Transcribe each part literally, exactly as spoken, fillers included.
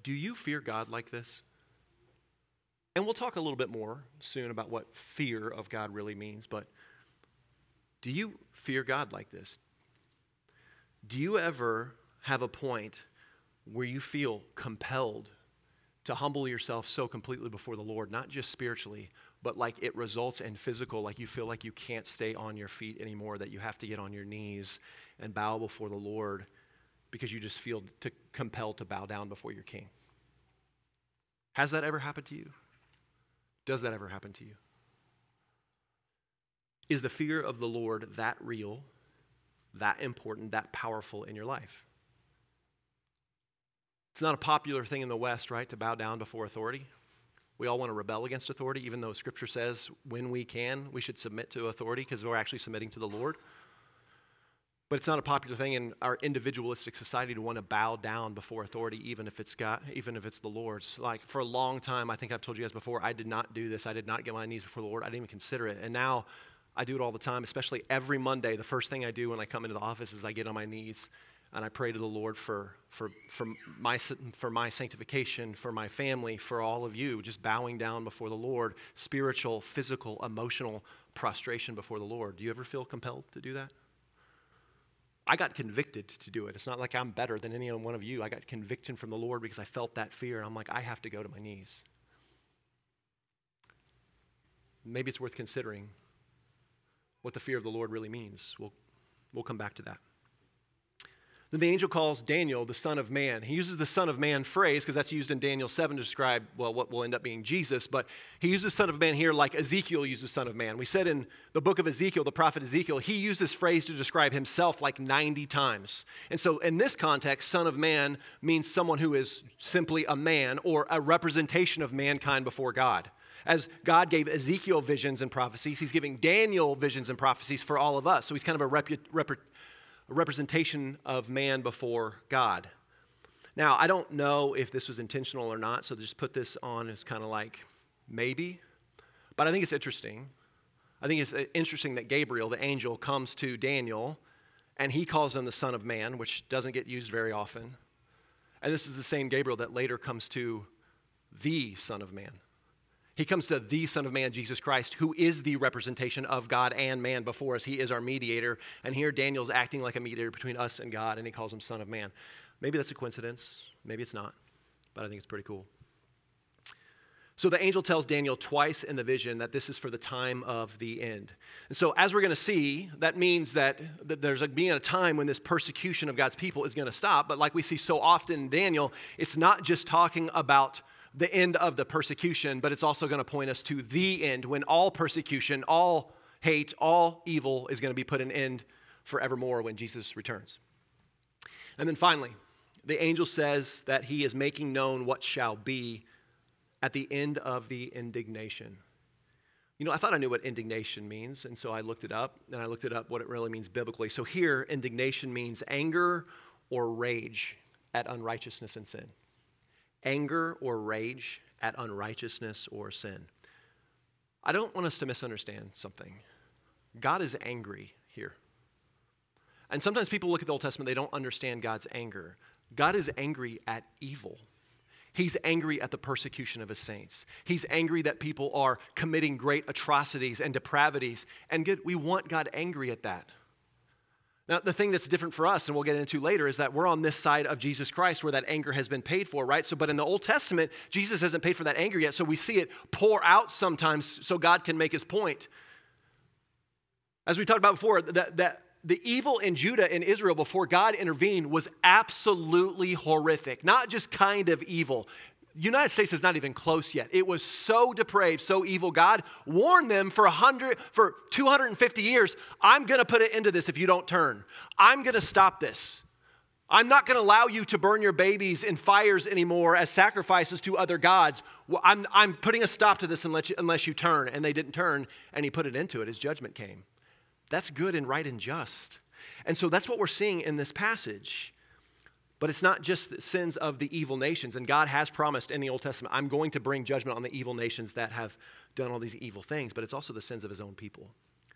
do you fear God like this? And we'll talk a little bit more soon about what fear of God really means, but do you fear God like this? Do you ever have a point where you feel compelled to humble yourself so completely before the Lord, not just spiritually, but like it results in physical, like you feel like you can't stay on your feet anymore, that you have to get on your knees and bow before the Lord because you just feel to, compelled to bow down before your King? Has that ever happened to you? Does that ever happen to you? Is the fear of the Lord that real, that important, that powerful in your life? It's not a popular thing in the West, right, to bow down before authority. We all want to rebel against authority, even though Scripture says when we can, we should submit to authority because we're actually submitting to the Lord. But it's not a popular thing in our individualistic society to want to bow down before authority, even if it's God, even if it's the Lord's. Like for a long time, I think I've told you guys before, I did not do this. I did not get on my knees before the Lord. I didn't even consider it. And now I do it all the time, especially every Monday. The first thing I do when I come into the office is I get on my knees and I pray to the Lord for, for, for, my, for my sanctification, for my family, for all of you, just bowing down before the Lord, spiritual, physical, emotional prostration before the Lord. Do you ever feel compelled to do that? I got convicted to do it. It's not like I'm better than any one of you. I got conviction from the Lord because I felt that fear, and I'm like, I have to go to my knees. Maybe it's worth considering what the fear of the Lord really means. We'll, we'll come back to that. Then the angel calls Daniel the Son of Man. He uses the Son of Man phrase because that's used in Daniel seven to describe, well, what will end up being Jesus. But he uses Son of Man here like Ezekiel uses Son of Man. We said in the book of Ezekiel, the prophet Ezekiel, he used this phrase to describe himself like ninety times. And so in this context, Son of Man means someone who is simply a man or a representation of mankind before God. As God gave Ezekiel visions and prophecies, he's giving Daniel visions and prophecies for all of us. So he's kind of a repu- rep- a representation of man before God. Now, I don't know if this was intentional or not, so just put this on as kind of like maybe. But I think it's interesting. I think it's interesting that Gabriel, the angel, comes to Daniel, and he calls him the Son of Man, which doesn't get used very often. And this is the same Gabriel that later comes to the Son of Man. He comes to the Son of Man, Jesus Christ, who is the representation of God and man before us. He is our mediator. And here Daniel's acting like a mediator between us and God, and he calls him Son of Man. Maybe that's a coincidence. Maybe it's not. But I think it's pretty cool. So the angel tells Daniel twice in the vision that this is for the time of the end. And so as we're going to see, that means that, that there's a, being a time when this persecution of God's people is going to stop. But like we see so often in Daniel, it's not just talking about the end of the persecution, but it's also going to point us to the end when all persecution, all hate, all evil is going to be put an end forevermore when Jesus returns. And then finally, the angel says that he is making known what shall be at the end of the indignation. You know, I thought I knew what indignation means, and so I looked it up, and I looked it up what it really means biblically. So here, indignation means anger or rage at unrighteousness and sin. Anger or rage at unrighteousness or sin. I don't want us to misunderstand something. God is angry here. And sometimes people look at the Old Testament, they don't understand God's anger. God is angry at evil. He's angry at the persecution of his saints. He's angry that people are committing great atrocities and depravities. And good, we want God angry at that. Now, the thing that's different for us, and we'll get into later, is that we're on this side of Jesus Christ where that anger has been paid for, right? So, but in the Old Testament, Jesus hasn't paid for that anger yet, so we see it pour out sometimes so God can make his point. As we talked about before, that, that the evil in Judah and Israel before God intervened was absolutely horrific, not just kind of evil. The United States is not even close yet. It was so depraved, so evil. God warned them for one hundred, for two hundred fifty years, I'm going to put an end to this if you don't turn. I'm going to stop this. I'm not going to allow you to burn your babies in fires anymore as sacrifices to other gods. I'm, I'm putting a stop to this unless you, unless you turn. And they didn't turn, and he put it into it. His judgment came. That's good and right and just. And so that's what we're seeing in this passage. But it's not just the sins of the evil nations. And God has promised in the Old Testament, I'm going to bring judgment on the evil nations that have done all these evil things. But it's also the sins of his own people.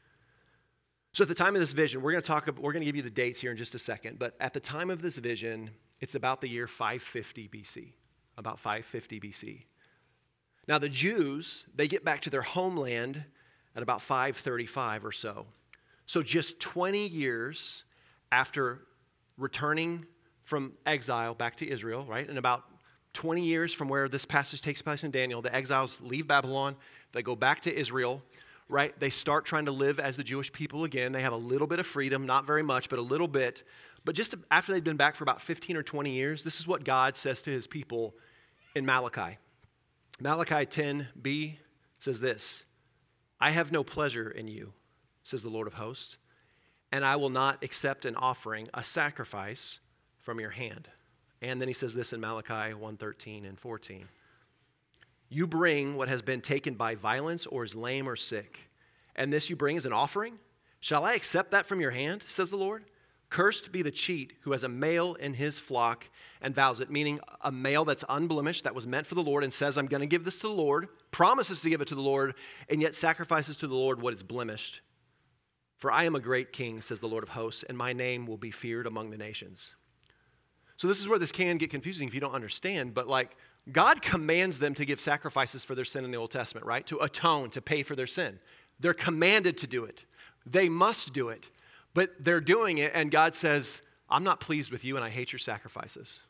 So at the time of this vision, we're going to talk, we're going to give you the dates here in just a second. But at the time of this vision, it's about the year five fifty B C. about five fifty B C. Now the Jews, they get back to their homeland at about five thirty-five or so. So just twenty years after returning from exile back to Israel, right? And about twenty years from where this passage takes place in Daniel, the exiles leave Babylon, they go back to Israel, right? They start trying to live as the Jewish people again. They have a little bit of freedom, not very much, but a little bit. But just after they've been back for about fifteen or twenty years, this is what God says to his people in Malachi. Malachi ten b says this, I have no pleasure in you, says the Lord of hosts, and I will not accept an offering, a sacrifice from your hand. And then he says this in Malachi one thirteen and fourteen. You bring what has been taken by violence or is lame or sick, and this you bring as an offering? Shall I accept that from your hand, says the Lord? Cursed be the cheat who has a male in his flock and vows it, meaning a male that's unblemished, that was meant for the Lord, and says, I'm going to give this to the Lord, promises to give it to the Lord, and yet sacrifices to the Lord what is blemished. For I am a great king, says the Lord of hosts, and my name will be feared among the nations. So this is where this can get confusing if you don't understand, but like God commands them to give sacrifices for their sin in the Old Testament, right? To atone, to pay for their sin. They're commanded to do it. They must do it. But they're doing it, and God says, I'm not pleased with you, and I hate your sacrifices.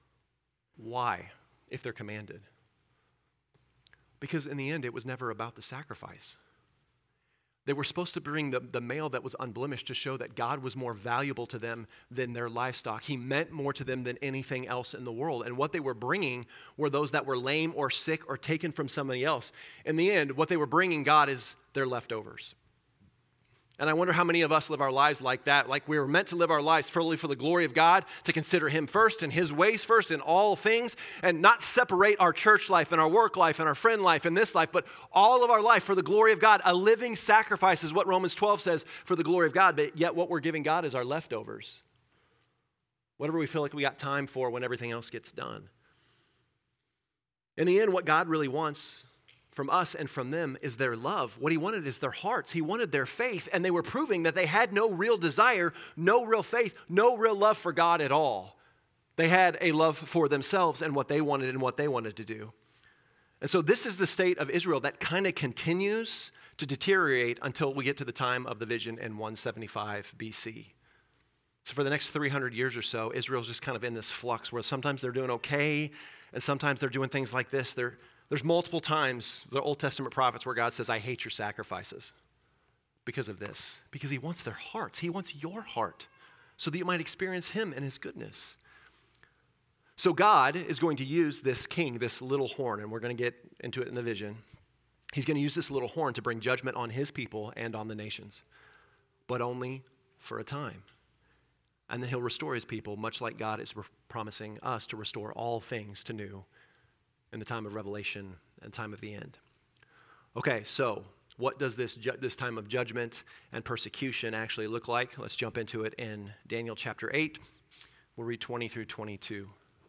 Why, if they're commanded? Because in the end, it was never about the sacrifice. They were supposed to bring the, the male that was unblemished to show that God was more valuable to them than their livestock. He meant more to them than anything else in the world. And what they were bringing were those that were lame or sick or taken from somebody else. In the end, what they were bringing God is their leftovers. And I wonder how many of us live our lives like that, like we were meant to live our lives fully for the glory of God, to consider Him first and His ways first in all things, and not separate our church life and our work life and our friend life and this life, but all of our life for the glory of God. A living sacrifice is what Romans twelve says, for the glory of God, but yet what we're giving God is our leftovers. Whatever we feel like we got time for when everything else gets done. In the end, what God really wants from us and from them is their love. What He wanted is their hearts. He wanted their faith, and they were proving that they had no real desire, no real faith, no real love for God at all. They had a love for themselves and what they wanted and what they wanted to do. And so this is the state of Israel that kind of continues to deteriorate until we get to the time of the vision in one seventy-five B C. So for the next three hundred years or so, Israel's just kind of in this flux where sometimes they're doing okay, and sometimes they're doing things like this. They're There's multiple times, the Old Testament prophets, where God says, I hate your sacrifices because of this. Because He wants their hearts. He wants your heart so that you might experience Him and His goodness. So God is going to use this king, this little horn, and we're going to get into it in the vision. He's going to use this little horn to bring judgment on His people and on the nations, but only for a time. And then He'll restore His people, much like God is re- promising us to restore all things to new in the time of Revelation and time of the end. Okay, so what does this ju- this time of judgment and persecution actually look like? Let's jump into it in Daniel chapter eight. We'll read twenty through twenty-two.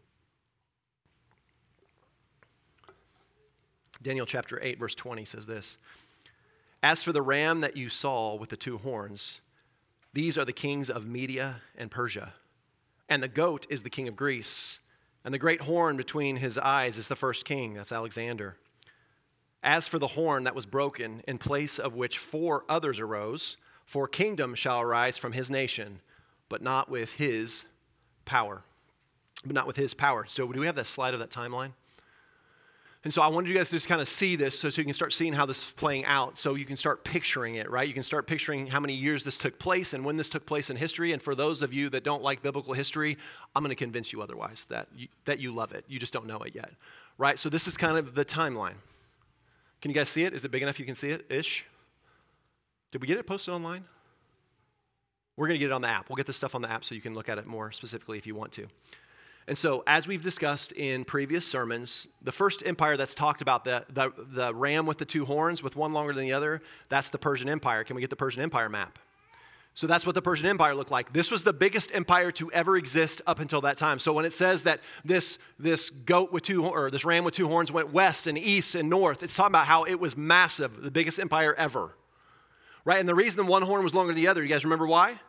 Daniel chapter eight, verse twenty says this. As for the ram that you saw with the two horns, these are the kings of Media and Persia, and the goat is the king of Greece. And the great horn between his eyes is the first king, that's Alexander. As for the horn that was broken, in place of which four others arose, four kingdoms shall arise from his nation, but not with his power. But not with his power. So do we have that slide of that timeline? And so I wanted you guys to just kind of see this so, so you can start seeing how this is playing out, so you can start picturing it, right? You can start picturing how many years this took place and when this took place in history. And for those of you that don't like biblical history, I'm going to convince you otherwise, that you, that you love it. You just don't know it yet, right? So this is kind of the timeline. Can you guys see it? Is it big enough you can see it, ish? Did we get it posted online? We're going to get it on the app. We'll get this stuff on the app so you can look at it more specifically if you want to. And so, as we've discussed in previous sermons, the first empire that's talked about, the, the, the ram with the two horns, with one longer than the other, that's the Persian Empire. Can we get the Persian Empire map? So that's what the Persian Empire looked like. This was the biggest empire to ever exist up until that time. So when it says that this, this goat with two, or this ram with two horns went west and east and north, it's talking about how it was massive, the biggest empire ever. Right? And the reason one horn was longer than the other, you guys remember why?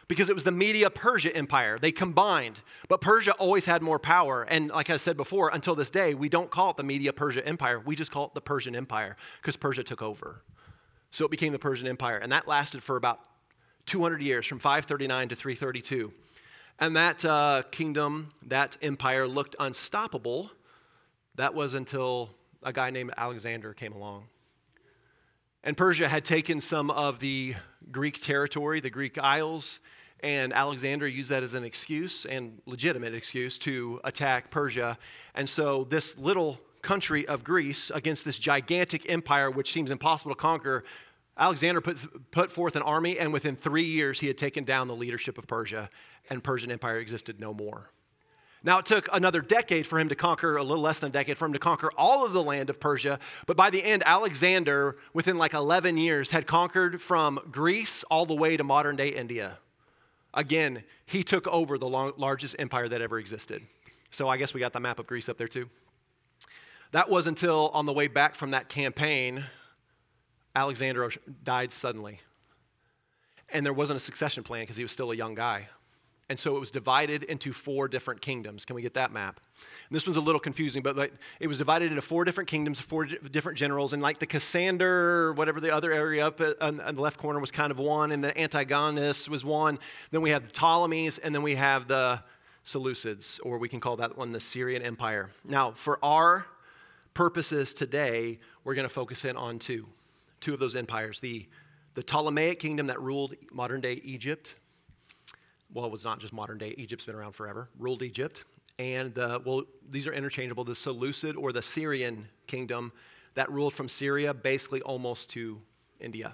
because it was the Media-Persia Empire. They combined, but Persia always had more power. And like I said before, until this day, we don't call it the Media-Persia Empire. We just call it the Persian Empire because Persia took over. So it became the Persian Empire. And that lasted for about two hundred years, from five thirty-nine to three thirty-two. And that uh, kingdom, that empire looked unstoppable. That was until a guy named Alexander came along. And Persia had taken some of the Greek territory, the Greek Isles, and Alexander used that as an excuse, and legitimate excuse, to attack Persia. And so this little country of Greece against this gigantic empire, which seems impossible to conquer, Alexander put, put forth an army, and within three years he had taken down the leadership of Persia, and Persian Empire existed no more. Now, it took another decade for him to conquer, a little less than a decade, for him to conquer all of the land of Persia. But by the end, Alexander, within like eleven years, had conquered from Greece all the way to modern-day India. Again, he took over the long, largest empire that ever existed. So I guess we got the map of Greece up there too. That was until on the way back from that campaign, Alexander died suddenly. And there wasn't a succession plan because he was still a young guy. And so it was divided into four different kingdoms. Can we get that map? And this one's a little confusing, but like, it was divided into four different kingdoms, four di- different generals. And like the Cassander, whatever the other area up on, on the left corner was kind of one, and the Antigonus was one. Then we have the Ptolemies, and then we have the Seleucids, or we can call that one the Syrian Empire. Now, for our purposes today, we're going to focus in on two, two of those empires. The, the Ptolemaic kingdom that ruled modern-day Egypt. Well, it was not just modern day. Egypt's been around forever, ruled Egypt. And, uh, well, these are interchangeable. The Seleucid or the Syrian kingdom that ruled from Syria basically almost to India.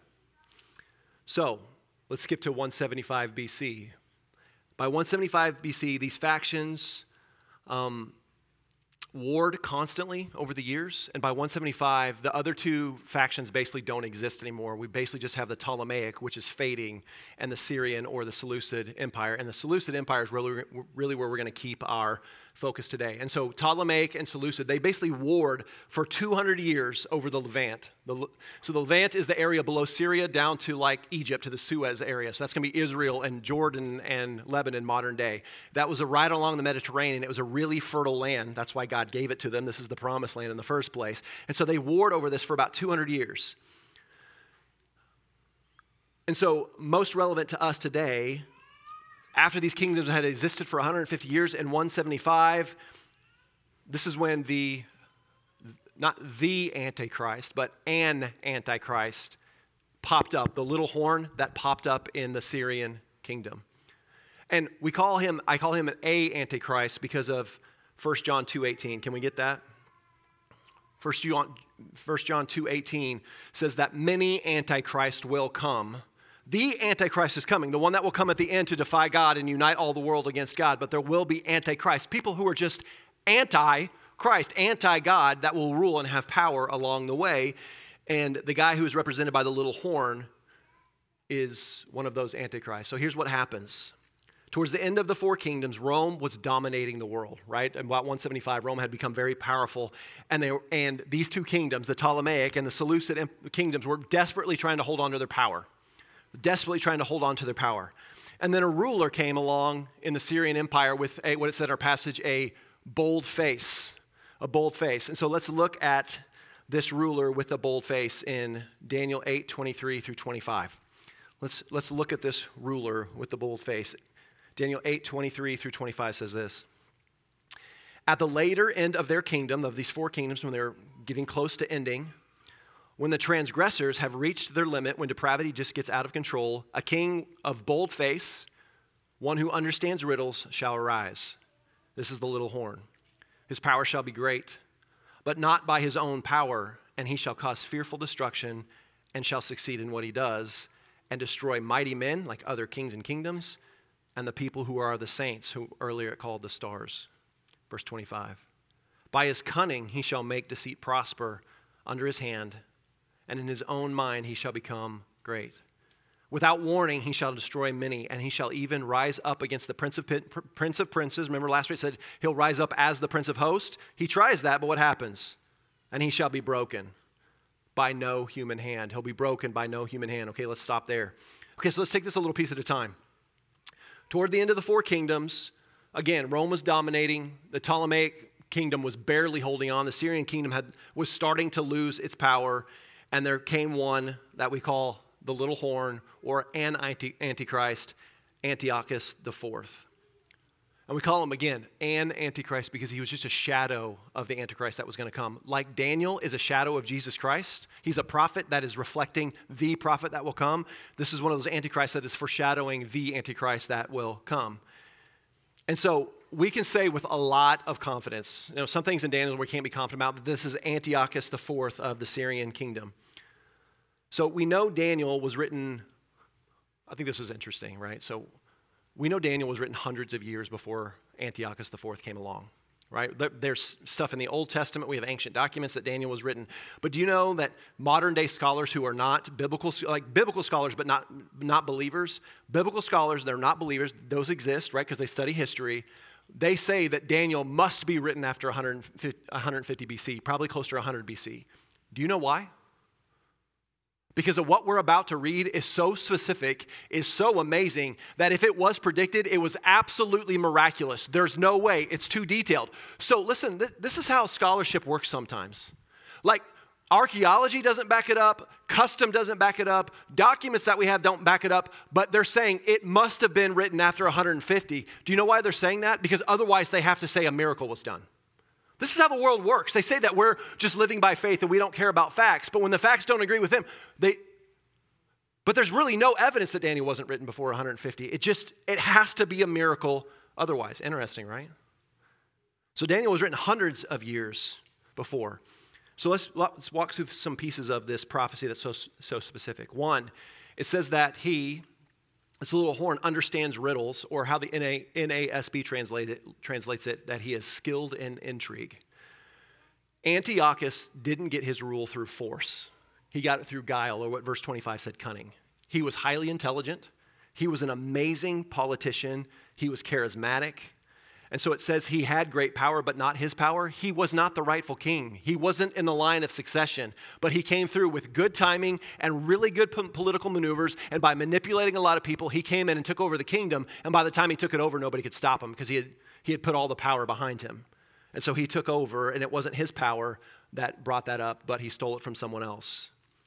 So, let's skip to one seventy-five B C. By one seventy-five B C, these factions um, warred constantly over the years. And by one seventy-five, the other two factions basically don't exist anymore. We basically just have the Ptolemaic, which is fading, and the Syrian or the Seleucid Empire. And the Seleucid Empire is really, really where we're going to keep our focus today. And so Ptolemaic and Seleucid, they basically warred for two hundred years over the Levant. The, so the Levant is the area below Syria down to like Egypt, to the Suez area. So that's going to be Israel and Jordan and Lebanon modern day. That was a right along the Mediterranean. It was a really fertile land. That's why God gave it to them. This is the promised land in the first place. And so they warred over this for about two hundred years. And so most relevant to us today, after these kingdoms had existed for one hundred fifty years, in one seventy-five, this is when the, not the Antichrist, but an Antichrist popped up, the little horn that popped up in the Syrian kingdom. And we call him, I call him an A Antichrist because of First John two eighteen. Can we get that? First John, First John two eighteen says that many Antichrists will come. The Antichrist is coming, the one that will come at the end to defy God and unite all the world against God. But there will be Antichrist, people who are just anti-Christ, anti-God, that will rule and have power along the way. And the guy who is represented by the little horn is one of those Antichrists. So here's what happens. Towards the end of the four kingdoms, Rome was dominating the world, right? In about one seventy-five, Rome had become very powerful. And, they, and these two kingdoms, the Ptolemaic and the Seleucid kingdoms, were desperately trying to hold on to their power. Desperately trying to hold on to their power. And then a ruler came along in the Syrian Empire with a, what it said in our passage, a bold face. A bold face. And so let's look at this ruler with a bold face in Daniel eight, twenty-three through twenty-five. Let's, let's look at this ruler with the bold face. Daniel eight, twenty-three through twenty-five says this. At the later end of their kingdom, of these four kingdoms, when they're getting close to ending, when the transgressors have reached their limit, when depravity just gets out of control, a king of bold face, one who understands riddles, shall arise. This is the little horn. His power shall be great, but not by his own power, and he shall cause fearful destruction and shall succeed in what he does and destroy mighty men like other kings and kingdoms and the people who are the saints, who earlier it called the stars. Verse twenty-five. By his cunning he shall make deceit prosper under his hand, and in his own mind he shall become great. Without warning he shall destroy many, and he shall even rise up against the prince of, prince of princes. Remember last week it said he'll rise up as the prince of hosts? He tries that, but what happens? And he shall be broken by no human hand. He'll be broken by no human hand. Okay, let's stop there. Okay, so let's take this a little piece at a time. Toward the end of the four kingdoms, again, Rome was dominating. The Ptolemaic kingdom was barely holding on. The Syrian kingdom had, was starting to lose its power. And there came one that we call the little horn, or an antichrist, Antiochus the Fourth. And we call him, again, an antichrist because he was just a shadow of the antichrist that was going to come. Like Daniel is a shadow of Jesus Christ. He's a prophet that is reflecting the prophet that will come. This is one of those antichrists that is foreshadowing the antichrist that will come. And so we can say with a lot of confidence, you know, some things in Daniel we can't be confident about, that this is Antiochus the Fourth of the Syrian kingdom. So we know Daniel was written, I think this is interesting, right? So we know Daniel was written hundreds of years before Antiochus the Fourth came along, right? There's stuff in the Old Testament. We have ancient documents that Daniel was written. But do you know that modern day scholars who are not biblical, like biblical scholars, but not, not believers, biblical scholars, they're not believers, those exist, right? Because they study history. They say that Daniel must be written after one hundred fifty B C, probably closer to one hundred B C. Do you know why? Because of what we're about to read is so specific, is so amazing, that if it was predicted, it was absolutely miraculous. There's no way. It's too detailed. So listen, th- this is how scholarship works sometimes. Like, archaeology doesn't back it up, custom doesn't back it up, documents that we have don't back it up, but they're saying it must have been written after one hundred fifty. Do you know why they're saying that? Because otherwise they have to say a miracle was done. This is how the world works. They say that we're just living by faith and we don't care about facts. But when the facts don't agree with them, they, but there's really no evidence that Daniel wasn't written before one hundred fifty. It just, it has to be a miracle otherwise. Interesting, right? So Daniel was written hundreds of years before. So let's, let's walk through some pieces of this prophecy that's so, so specific. One, it says that he, this little horn, understands riddles, or how the N A S B translate it, translates it, that he is skilled in intrigue. Antiochus didn't get his rule through force. He got it through guile, or what verse twenty-five said, cunning. He was highly intelligent. He was an amazing politician. He was charismatic. And so it says he had great power, but not his power. He was not the rightful king. He wasn't in the line of succession, but he came through with good timing and really good po- political maneuvers. And by manipulating a lot of people, he came in and took over the kingdom. And by the time he took it over, nobody could stop him because he had, he had put all the power behind him. And so he took over, and it wasn't his power that brought that up, but he stole it from someone else.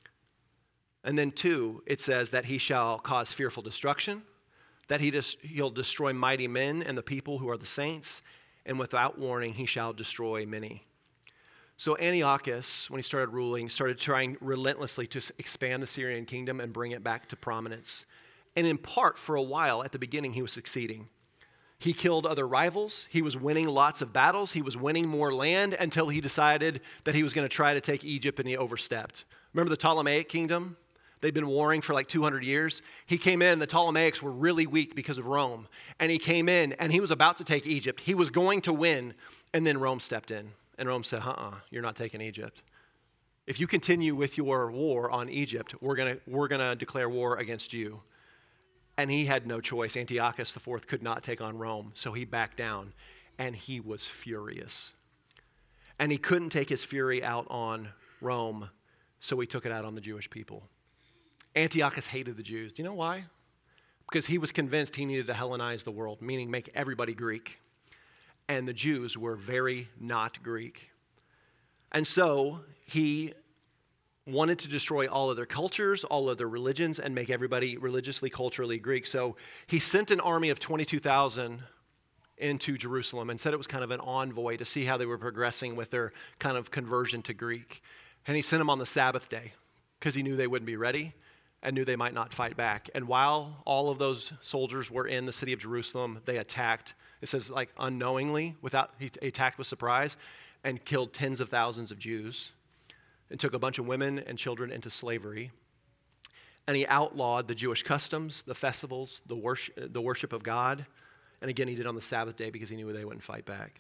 And then two, it says that he shall cause fearful destruction, that he dis- he'll destroy mighty men and the people who are the saints, and without warning he shall destroy many. So Antiochus, when he started ruling, started trying relentlessly to expand the Syrian kingdom and bring it back to prominence. And in part, for a while, at the beginning, he was succeeding. He killed other rivals. He was winning lots of battles. He was winning more land until he decided that he was going to try to take Egypt, and he overstepped. Remember the Ptolemaic kingdom? They'd been warring for like two hundred years. He came in, the Ptolemaics were really weak because of Rome. And he came in, and he was about to take Egypt. He was going to win, and then Rome stepped in. And Rome said, uh-uh, you're not taking Egypt. If you continue with your war on Egypt, we're going to we're gonna declare war against you. And he had no choice. Antiochus the Fourth could not take on Rome, so he backed down, and he was furious. And he couldn't take his fury out on Rome, so he took it out on the Jewish people. Antiochus hated the Jews. Do you know why? Because he was convinced he needed to Hellenize the world, meaning make everybody Greek. And the Jews were very not Greek. And so he wanted to destroy all of their cultures, all of their religions, and make everybody religiously, culturally Greek. So he sent an army of twenty-two thousand into Jerusalem and said it was kind of an envoy to see how they were progressing with their kind of conversion to Greek. And he sent them on the Sabbath day because he knew they wouldn't be ready and knew they might not fight back. And while all of those soldiers were in the city of Jerusalem, they attacked. It says like unknowingly, without he attacked with surprise, and killed tens of thousands of Jews, and took a bunch of women and children into slavery. And he outlawed the Jewish customs, the festivals, the worship, the worship of God. And again, he did on the Sabbath day because he knew they wouldn't fight back.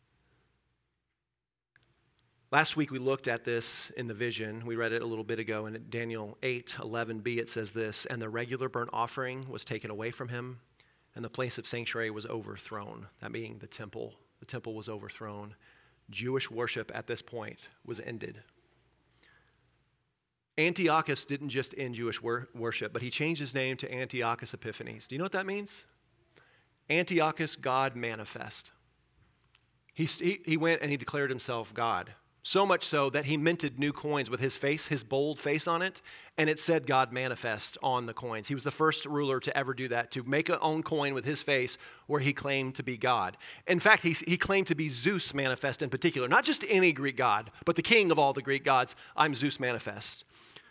Last week we looked at this in the vision. We read it a little bit ago in Daniel eight eleven b. It says this, and the regular burnt offering was taken away from him, and the place of sanctuary was overthrown. That being the temple. The temple was overthrown. Jewish worship at this point was ended. Antiochus didn't just end Jewish wor- worship, but he changed his name to Antiochus Epiphanes. Do you know what that means? Antiochus God manifest. He, he, he went and he declared himself God. So much so that he minted new coins with his face, his bold face on it, and it said God manifest on the coins. He was the first ruler to ever do that, to make a own coin with his face where he claimed to be God. In fact, he, he claimed to be Zeus manifest in particular, not just any Greek god, but the king of all the Greek gods. I'm Zeus manifest.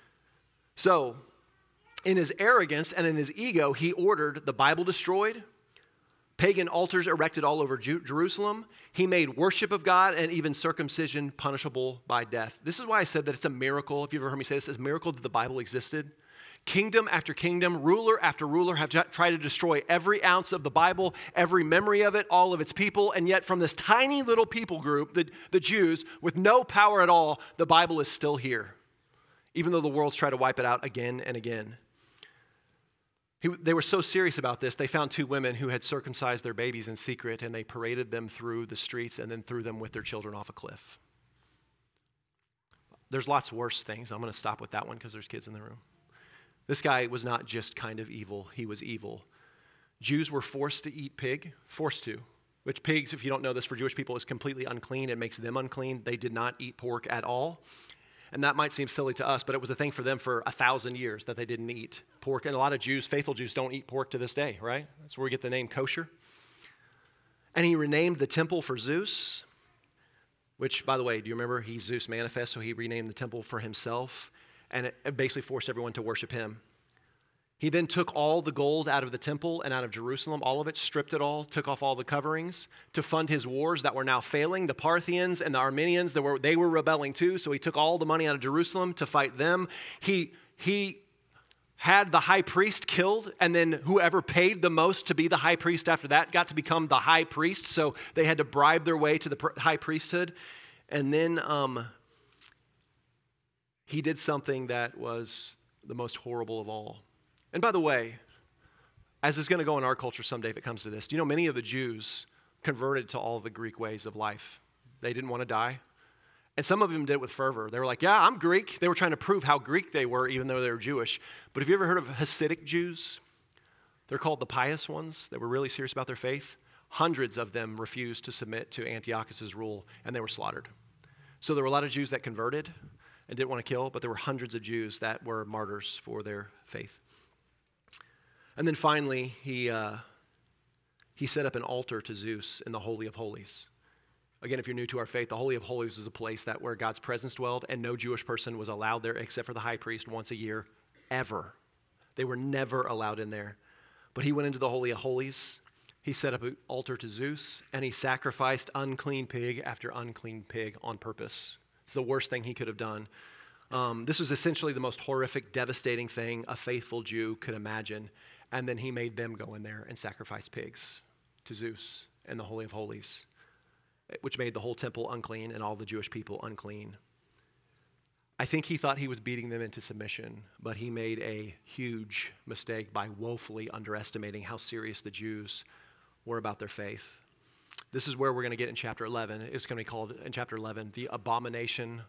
So, in his arrogance and in his ego, he ordered the Bible destroyed, pagan altars erected all over Ju- Jerusalem. He made worship of God and even circumcision punishable by death. This is why I said that it's a miracle. If you've ever heard me say this, it's a miracle that the Bible existed. Kingdom after kingdom, ruler after ruler have j- tried to destroy every ounce of the Bible, every memory of it, all of its people. And yet from this tiny little people group, the, the Jews, with no power at all, the Bible is still here, even though the world's tried to wipe it out again and again. He, they were so serious about this, they found two women who had circumcised their babies in secret, and they paraded them through the streets and then threw them with their children off a cliff. There's lots worse things. I'm going to stop with that one because there's kids in the room. This guy was not just kind of evil, he was evil. Jews were forced to eat pig, forced to, which pigs, if you don't know this, for Jewish people is completely unclean. It makes them unclean. They did not eat pork at all. And that might seem silly to us, but it was a thing for them for a thousand years that they didn't eat pork. And a lot of Jews, faithful Jews, don't eat pork to this day, right? That's where we get the name kosher. And he renamed the temple for Zeus, which, by the way, do you remember? He's Zeus manifest, so he renamed the temple for himself. And it basically forced everyone to worship him. He then took all the gold out of the temple and out of Jerusalem, all of it, stripped it all, took off all the coverings to fund his wars that were now failing. The Parthians and the Armenians, they were, they were rebelling too, so he took all the money out of Jerusalem to fight them. He, he had the high priest killed, and then whoever paid the most to be the high priest after that got to become the high priest, so they had to bribe their way to the high priesthood. And then um, he did something that was the most horrible of all. And by the way, as is going to go in our culture someday if it comes to this, do you know many of the Jews converted to all the Greek ways of life? They didn't want to die. And some of them did it with fervor. They were like, yeah, I'm Greek. They were trying to prove how Greek they were, even though they were Jewish. But have you ever heard of Hasidic Jews? They're called the pious ones. They were really serious about their faith. Hundreds of them refused to submit to Antiochus' rule, and they were slaughtered. So there were a lot of Jews that converted and didn't want to kill, but there were hundreds of Jews that were martyrs for their faith. And then finally, he, uh, he set up an altar to Zeus in the Holy of Holies. Again, if you're new to our faith, the Holy of Holies is a place that where God's presence dwelled, and no Jewish person was allowed there except for the high priest once a year, ever. They were never allowed in there. But he went into the Holy of Holies, he set up an altar to Zeus, and he sacrificed unclean pig after unclean pig on purpose. It's the worst thing he could have done. Um, this was essentially the most horrific, devastating thing a faithful Jew could imagine. And then he made them go in there and sacrifice pigs to Zeus in the Holy of Holies, which made the whole temple unclean and all the Jewish people unclean. I think he thought he was beating them into submission, but he made a huge mistake by woefully underestimating how serious the Jews were about their faith. This is where we're going to get in chapter eleven. It's going to be called in chapter eleven, the abomination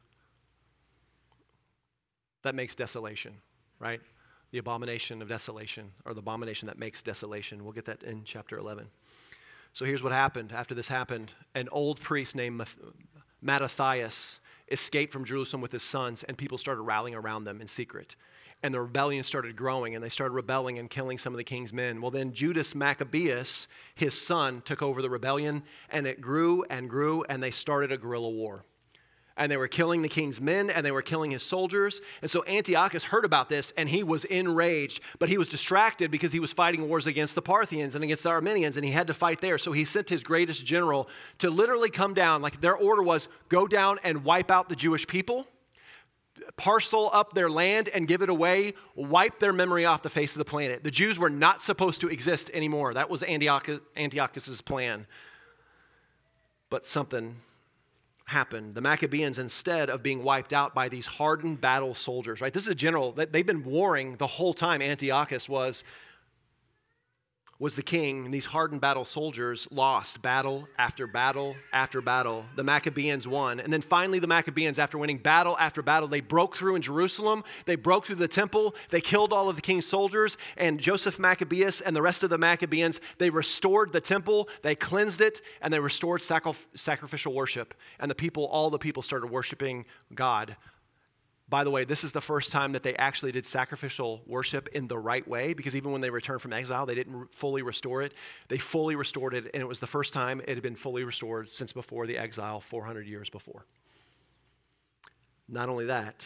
that makes desolation, right? The abomination of desolation, or the abomination that makes desolation. We'll get that in chapter eleven. So here's what happened. After this happened, an old priest named Mattathias escaped from Jerusalem with his sons, and people started rallying around them in secret. And the rebellion started growing, and they started rebelling and killing some of the king's men. Well, then Judas Maccabeus, his son, took over the rebellion, and it grew and grew, and they started a guerrilla war. And they were killing the king's men, and they were killing his soldiers. And so Antiochus heard about this, and he was enraged. But he was distracted because he was fighting wars against the Parthians and against the Armenians, and he had to fight there. So he sent his greatest general to literally come down. Like their order was, go down and wipe out the Jewish people, parcel up their land and give it away, wipe their memory off the face of the planet. The Jews were not supposed to exist anymore. That was Antiochus, Antiochus's plan. But something happened. The Maccabeans, instead of being wiped out by these hardened battle soldiers, right? This is a general that they've been warring the whole time Antiochus was was the king, and these hardened battle soldiers lost battle after battle after battle. The Maccabees won. And then finally the Maccabees, after winning battle after battle, they broke through in Jerusalem. They broke through the temple. They killed all of the king's soldiers. And Joseph Maccabeus and the rest of the Maccabees, they restored the temple. They cleansed it, and they restored sacri- sacrificial worship. And the people, all the people started worshiping God. By the way, this is the first time that they actually did sacrificial worship in the right way, because even when they returned from exile, they didn't fully restore it. They fully restored it, and it was the first time it had been fully restored since before the exile, four hundred years before. Not only that,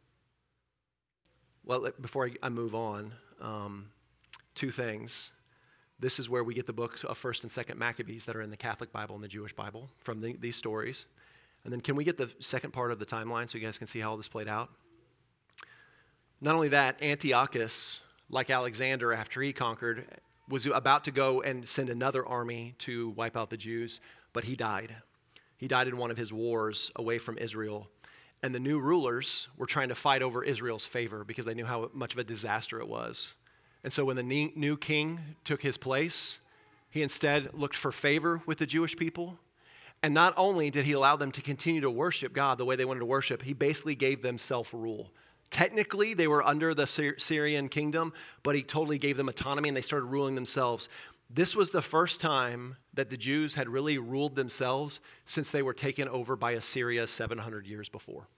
well, before I move on, um, two things. This is where we get the books of First and Second Maccabees that are in the Catholic Bible and the Jewish Bible from the, these stories. And then can we get the second part of the timeline so you guys can see how all this played out? Not only that, Antiochus, like Alexander after he conquered, was about to go and send another army to wipe out the Jews, but he died. He died in one of his wars away from Israel. And the new rulers were trying to fight over Israel's favor because they knew how much of a disaster it was. And so when the new king took his place, he instead looked for favor with the Jewish people. And not only did he allow them to continue to worship God the way they wanted to worship, he basically gave them self-rule. Technically, they were under the Syrian kingdom, but he totally gave them autonomy and they started ruling themselves. This was the first time that the Jews had really ruled themselves since they were taken over by Assyria seven hundred years before.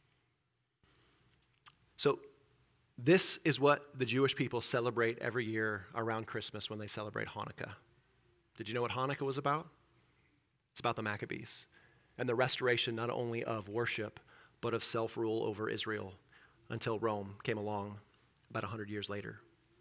So this is what the Jewish people celebrate every year around Christmas when they celebrate Hanukkah. Did you know what Hanukkah was about? It's about the Maccabees and the restoration not only of worship, but of self-rule over Israel until Rome came along about one hundred years later.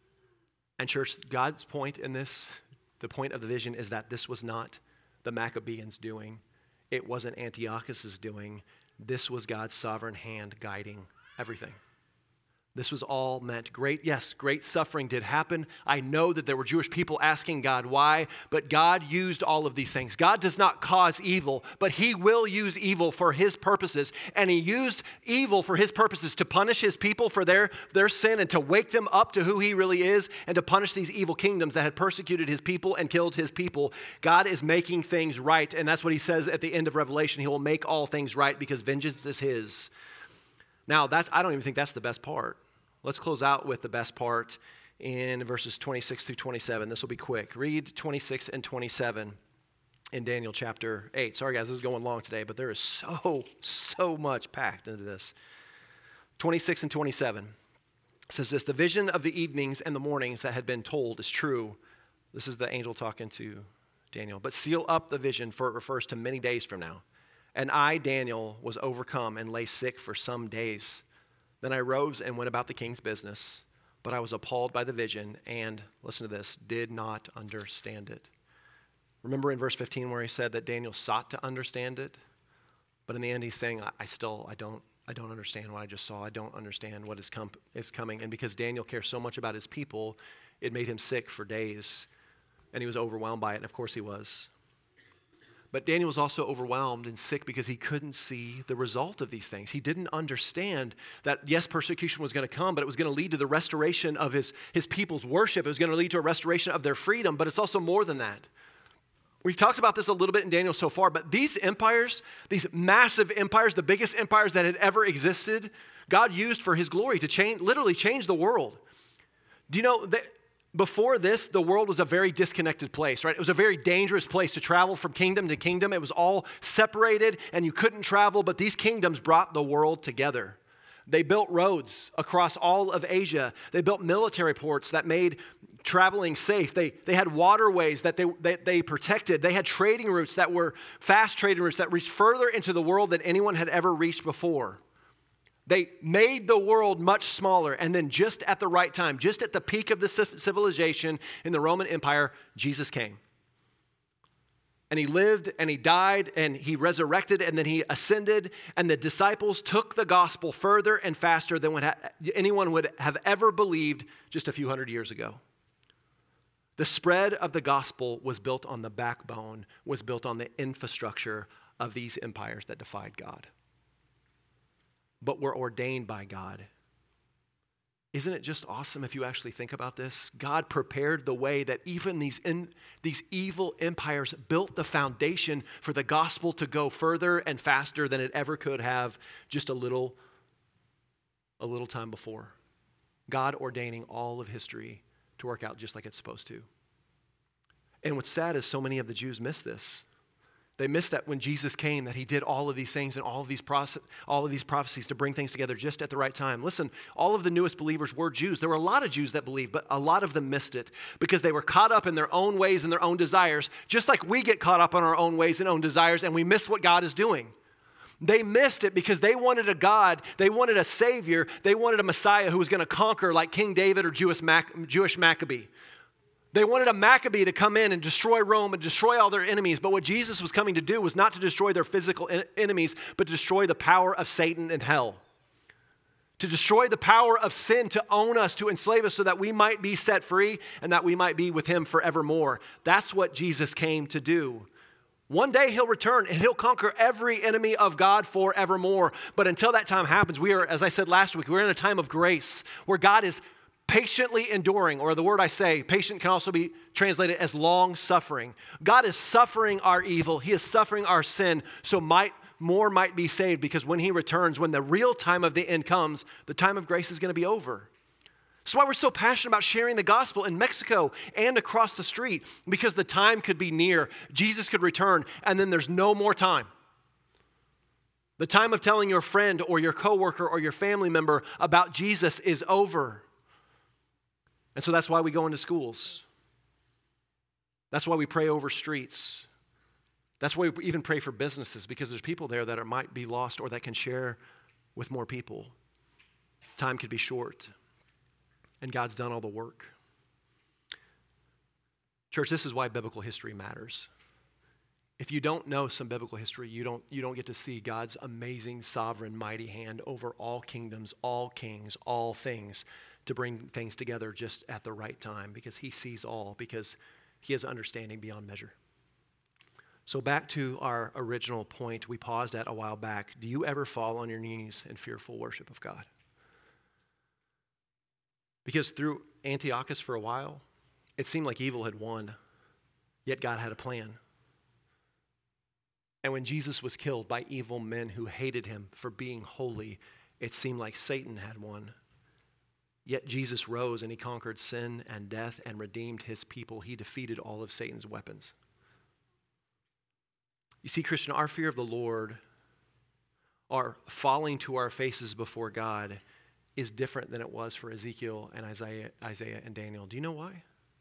And church, God's point in this, the point of the vision is that this was not the Maccabees' doing. It wasn't Antiochus' doing. This was God's sovereign hand guiding everything. This was all meant. Great, yes, great suffering did happen. I know that there were Jewish people asking God why, but God used all of these things. God does not cause evil, but he will use evil for his purposes. And he used evil for his purposes to punish his people for their, their sin and to wake them up to who he really is and to punish these evil kingdoms that had persecuted his people and killed his people. God is making things right, and that's what he says at the end of Revelation. He will make all things right because vengeance is his. Now, that, I don't even think that's the best part. Let's close out with the best part in verses twenty-six through twenty-seven. This will be quick. Read twenty-six and twenty-seven in Daniel chapter eight. Sorry, guys, this is going long today, but there is so, so much packed into this. twenty-six and twenty-seven says this: the vision of the evenings and the mornings that had been told is true. This is the angel talking to Daniel. But seal up the vision, for it refers to many days from now. And I, Daniel, was overcome and lay sick for some days. Then I rose and went about the king's business, but I was appalled by the vision and, listen to this, did not understand it. Remember in verse fifteen where he said that Daniel sought to understand it, but in the end he's saying, I, I still, I don't, I don't understand what I just saw. I don't understand what is, com- is coming. And because Daniel cares so much about his people, it made him sick for days, and he was overwhelmed by it, and of course he was. But Daniel was also overwhelmed and sick because he couldn't see the result of these things. He didn't understand that, yes, persecution was going to come, but it was going to lead to the restoration of his, his people's worship. It was going to lead to a restoration of their freedom, but it's also more than that. We've talked about this a little bit in Daniel so far, but these empires, these massive empires, the biggest empires that had ever existed, God used for his glory to change, literally change the world. Do you know that before this, the world was a very disconnected place, right? It was a very dangerous place to travel from kingdom to kingdom. It was all separated and you couldn't travel, but these kingdoms brought the world together. They built roads across all of Asia. They built military ports that made traveling safe. They, they had waterways that they, they, they protected. They had trading routes that were fast trading routes that reached further into the world than anyone had ever reached before. They made the world much smaller, and then just at the right time, just at the peak of the civilization in the Roman Empire, Jesus came. And he lived, and he died, and he resurrected, and then he ascended, and the disciples took the gospel further and faster than what anyone would have ever believed just a few hundred years ago. The spread of the gospel was built on the backbone, was built on the infrastructure of these empires that defied God, but were ordained by God. Isn't it just awesome if you actually think about this? God prepared the way that even these, in, these evil empires built the foundation for the gospel to go further and faster than it ever could have just a little, a little time before. God ordaining all of history to work out just like it's supposed to. And what's sad is so many of the Jews miss this. They missed that when Jesus came, that he did all of these things and all of these process, all of these prophecies to bring things together just at the right time. Listen, all of the newest believers were Jews. There were a lot of Jews that believed, but a lot of them missed it because they were caught up in their own ways and their own desires, just like we get caught up in our own ways and own desires, and we miss what God is doing. They missed it because they wanted a God, they wanted a Savior, they wanted a Messiah who was going to conquer like King David or Jewish, Mac- Jewish Maccabee. They wanted a Maccabee to come in and destroy Rome and destroy all their enemies. But what Jesus was coming to do was not to destroy their physical en- enemies, but to destroy the power of Satan and hell. To destroy the power of sin, to own us, to enslave us so that we might be set free and that we might be with him forevermore. That's what Jesus came to do. One day he'll return and he'll conquer every enemy of God forevermore. But until that time happens, we are, as I said last week, we're in a time of grace where God is patiently enduring, or the word I say, patient can also be translated as long-suffering. God is suffering our evil. He is suffering our sin, so might more might be saved, because when he returns, when the real time of the end comes, the time of grace is going to be over. That's why we're so passionate about sharing the gospel in Mexico and across the street, because the time could be near. Jesus could return, and then there's no more time. The time of telling your friend or your coworker or your family member about Jesus is over. And so that's why we go into schools. That's why we pray over streets. That's why we even pray for businesses, because there's people there that are, might be lost or that can share with more people. Time could be short, and God's done all the work. Church, this is why biblical history matters. If you don't know some biblical history, you don't, you don't get to see God's amazing, sovereign, mighty hand over all kingdoms, all kings, all things, to bring things together just at the right time, because he sees all, because he has understanding beyond measure. So back to our original point we paused at a while back. Do you ever fall on your knees in fearful worship of God? Because through Antiochus for a while, it seemed like evil had won, yet God had a plan. And when Jesus was killed by evil men who hated him for being holy, it seemed like Satan had won. Yet Jesus rose and he conquered sin and death and redeemed his people. He defeated all of Satan's weapons. You see, Christian, our fear of the Lord, our falling to our faces before God, is different than it was for Ezekiel and Isaiah, Isaiah and Daniel. Do you know why?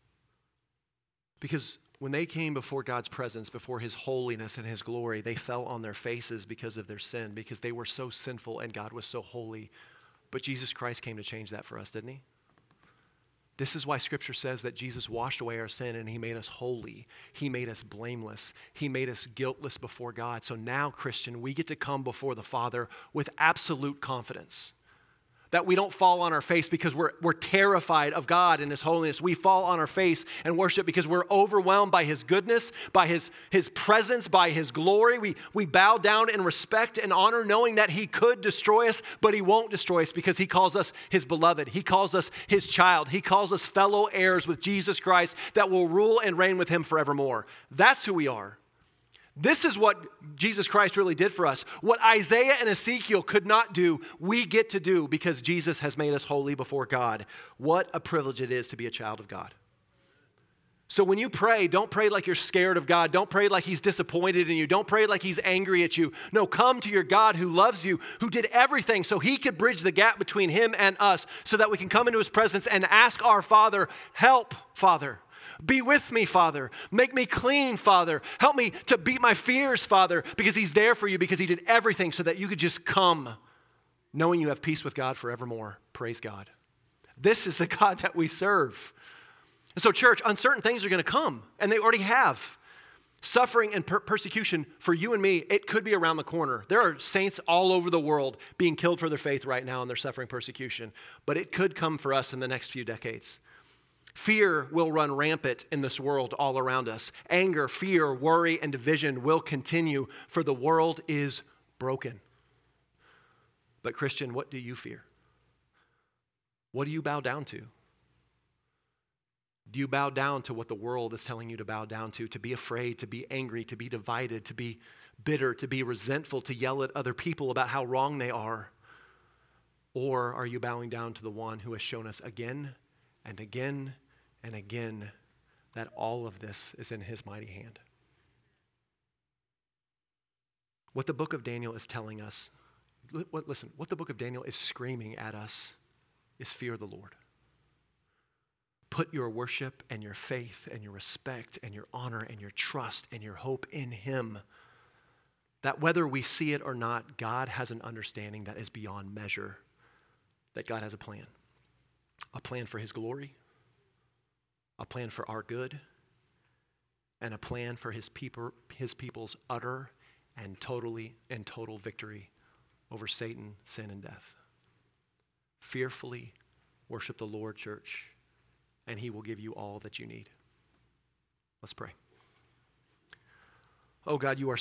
Because when they came before God's presence, before his holiness and his glory, they fell on their faces because of their sin, because they were so sinful and God was so holy. But Jesus Christ came to change that for us, didn't he? This is why Scripture says that Jesus washed away our sin and he made us holy. He made us blameless. He made us guiltless before God. So now, Christian, we get to come before the Father with absolute confidence. That we don't fall on our face because we're, we're terrified of God and his holiness. We fall on our face and worship because we're overwhelmed by his goodness, by his, his presence, by his glory. We, we bow down in respect and honor, knowing that he could destroy us, but he won't destroy us because he calls us his beloved. He calls us his child. He calls us fellow heirs with Jesus Christ that will rule and reign with him forevermore. That's who we are. This is what Jesus Christ really did for us. What Isaiah and Ezekiel could not do, we get to do because Jesus has made us holy before God. What a privilege it is to be a child of God. So when you pray, don't pray like you're scared of God. Don't pray like he's disappointed in you. Don't pray like he's angry at you. No, come to your God who loves you, who did everything so he could bridge the gap between him and us so that we can come into his presence and ask our Father, help, Father. Be with me, Father. Make me clean, Father. Help me to beat my fears, Father, because he's there for you, because he did everything so that you could just come knowing you have peace with God forevermore. Praise God. This is the God that we serve. And so, church, uncertain things are going to come, and they already have. Suffering and per- persecution for you and me, it could be around the corner. There are saints all over the world being killed for their faith right now, and they're suffering persecution. But it could come for us in the next few decades. Fear will run rampant in this world all around us. Anger, fear, worry, and division will continue, for the world is broken. But Christian, what do you fear? What do you bow down to? Do you bow down to what the world is telling you to bow down to, to be afraid, to be angry, to be divided, to be bitter, to be resentful, to yell at other people about how wrong they are? Or are you bowing down to the one who has shown us again and again and again that all of this is in his mighty hand? What the book of Daniel is telling us, listen, what the book of Daniel is screaming at us is fear the Lord. Put your worship and your faith and your respect and your honor and your trust and your hope in him. That whether we see it or not, God has an understanding that is beyond measure, that God has a plan. A plan for his glory, a plan for our good, and a plan for his people, his people's utter and totally and total victory over Satan, sin, and death. Fearfully worship the Lord, church, and he will give you all that you need. Let's pray. Oh God, you are